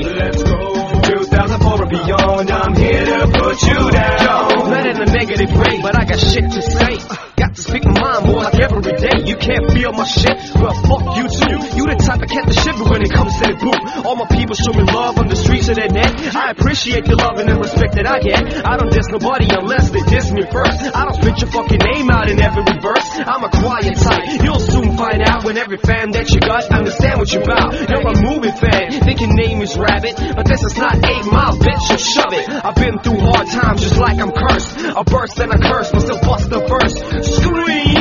Let's go. 2004 and beyond, I'm here to put you down. Not in a negative way, but I got shit to say. Got to speak my mind more like every day. You can't feel my shit, well fuck you too. You the type of cat to shiver when it comes to the boot. All my people show me love on the streets of the net. I appreciate the love and the respect that I get. I don't diss nobody unless they diss me first. I don't spit your fucking name out in every verse. I'm a quiet type, you'll soon find out when every fan that you got understand what you about. You're a movie fan, think your name is Rabbit, but this is not 8 Mile, bitch, so shove it. I've been through hard times just like I'm cursed. A burst and a curse, but still bust the verse. Scream!